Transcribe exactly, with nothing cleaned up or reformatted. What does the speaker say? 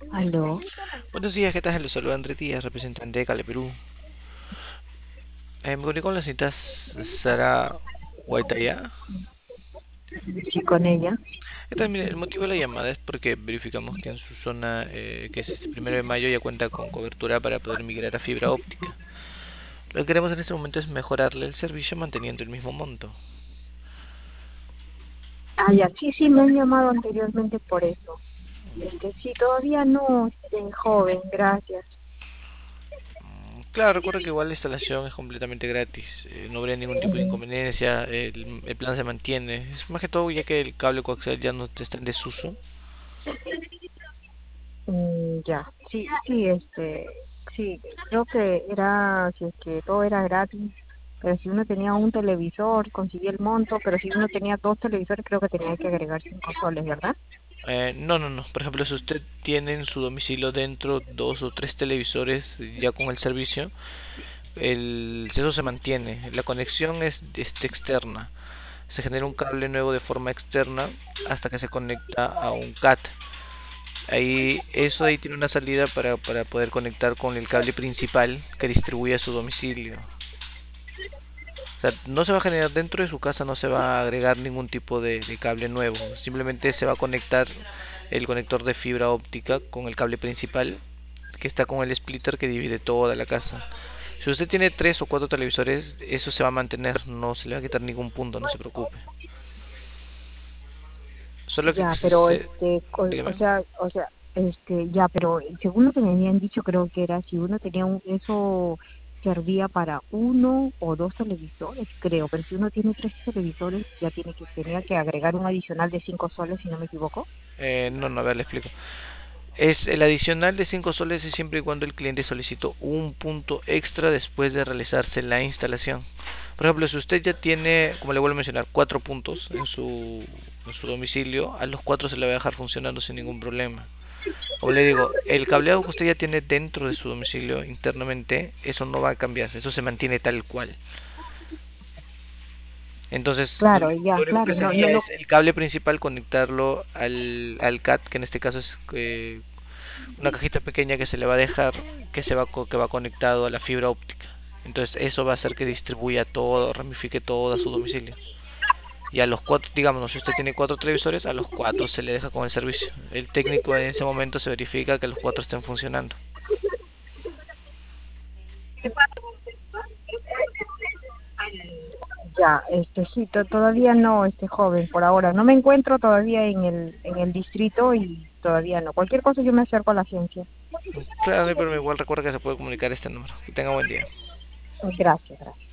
Aló, Buenos días, ¿qué tal? Los saluda André Díaz, representante de Cale Perú. Eh, me comunico con la señorita Sara Guaitaya. sí, con ella. ¿Qué tal? Mire, el motivo de la llamada es porque verificamos que en su zona, eh, que es este primero de mayo, ya cuenta con cobertura para poder migrar a fibra óptica. Lo que queremos en este momento es mejorarle el servicio manteniendo el mismo monto. Ah, ya, sí, sí, me han llamado anteriormente por eso. Este, sí, todavía no, este, joven, gracias. Claro, recuerda que igual la instalación es completamente gratis, eh, no habría ningún tipo de Ujú. inconveniencia, el, el plan se mantiene. Es más que todo ya que el cable coaxial ya no está en desuso. Mm, ya, sí, sí, este, sí, creo que era, si es que todo era gratis, pero si uno tenía un televisor, conseguía el monto, pero si uno tenía dos televisores, creo que tenía que agregar cinco soles, ¿verdad? Eh, no, no, no. Por ejemplo, si usted tiene en su domicilio dentro dos o tres televisores ya con el servicio, el eso se mantiene. La conexión es este, externa. Se genera un cable nuevo de forma externa hasta que se conecta a un C A T. Ahí, eso ahí tiene una salida para, para poder conectar con el cable principal que distribuye a su domicilio. O sea, no se va a generar dentro de su casa, no se va a agregar ningún tipo de, de cable nuevo. Simplemente se va a conectar el conector de fibra óptica con el cable principal que está con el splitter que divide toda la casa. Si usted tiene tres o cuatro televisores, eso se va a mantener, no se le va a quitar ningún punto, no se preocupe. Solo que Ya, pero se, este, o, o dígame. sea, o sea, este, ya, pero según lo que me habían dicho, creo que era si uno tenía un, eso servía para uno o dos televisores, creo, pero si uno tiene tres televisores, ya tiene que, tenía que agregar un adicional de cinco soles, si no me equivoco. Eh, no, no, a ver, le explico. Es el adicional de cinco soles es siempre y cuando el cliente solicitó un punto extra después de realizarse la instalación. Por ejemplo, si usted ya tiene, como le vuelvo a mencionar, cuatro puntos en su, en su domicilio, a los cuatro se le va a dejar funcionando sin ningún problema. Como le digo, el cableado que usted ya tiene dentro de su domicilio internamente, eso no va a cambiar, eso se mantiene tal cual. Entonces, lo Claro, único, ya, lo único que claro, no, no, sería no, es el cable principal conectarlo al, al C A T, que en este caso es eh, una cajita pequeña que se le va a dejar, que se va que va conectado a la fibra óptica. Entonces eso va a hacer que distribuya todo, ramifique todo a su domicilio. Y a los cuatro, digamos, si usted tiene cuatro televisores, a los cuatro se le deja con el servicio. El técnico en ese momento se verifica que los cuatro estén funcionando. ya, este, sí, to- todavía no, este joven, por ahora, no me encuentro todavía en el, en el distrito y todavía no. Cualquier cosa yo me acerco a la agencia. Claro, pero igual recuerda que se puede comunicar este número. Que tenga buen día. Gracias, gracias.